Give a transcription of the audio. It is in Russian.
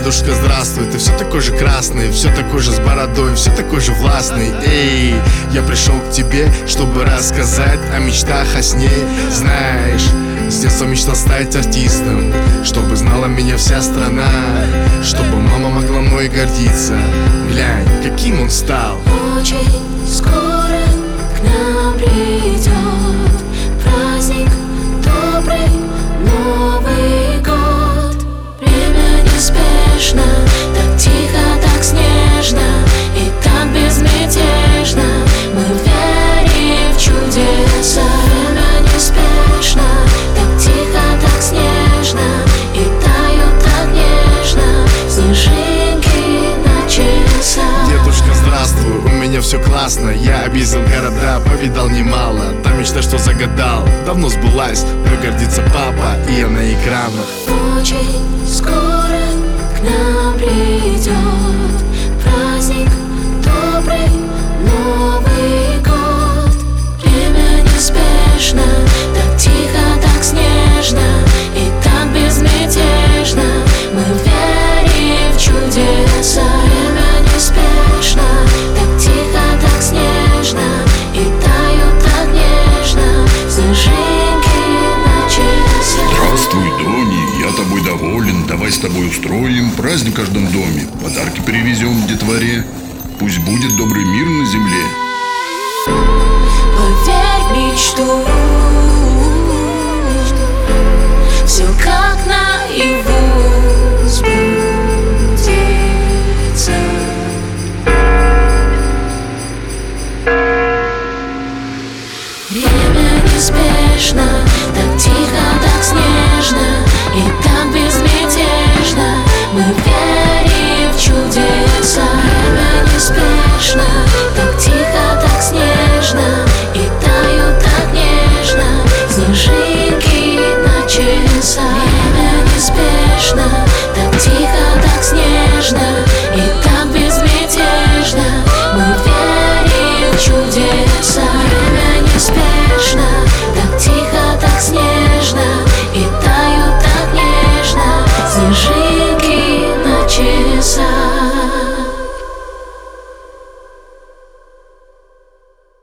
Дедушка, здравствуй, ты все такой же красный, все такой же с бородой, все такой же властный. Эй, я пришел к тебе, чтобы рассказать о мечтах, о сне. Знаешь, с детства мечтал стать артистом, чтобы знала меня вся страна, чтобы мама могла мной гордиться. Глянь, каким он стал. Очень скоро к нам придет праздник, добрый Новый год. Время неспешно, так тихо, так снежно и так безмятежно. Мы верим в чудеса. Время неспешно, так тихо, так снежно и тают так нежно снежинки на часах. Дедушка, здравствуй, у меня все классно. Я объездил города, повидал немало. Та мечта, что загадал, давно сбылась. Но гордится папа, и я на экранах. Очень скоро к нам придет праздник, добрый Новый год. Время неспешно, так тихо, так снежно и так безмятежно. Мы верим в чудеса. Время неспешно, так тихо, так снежно и тают так нежно снежинки на часах. Здравствуй, Дони, я тобой доволен. Давай с тобой устроим праздник в каждом доме. Подарки привезем детворе. Пусть будет добрый мир на земле. Поверь в мечту, все как наяву сбудется. Время неспешно, так тихо, так снежно и так безмятежно. Мы верим